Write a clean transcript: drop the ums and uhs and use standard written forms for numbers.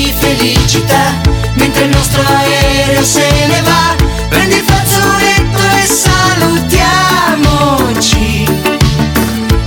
di felicità, mentre il nostro aereo se ne va. Prendi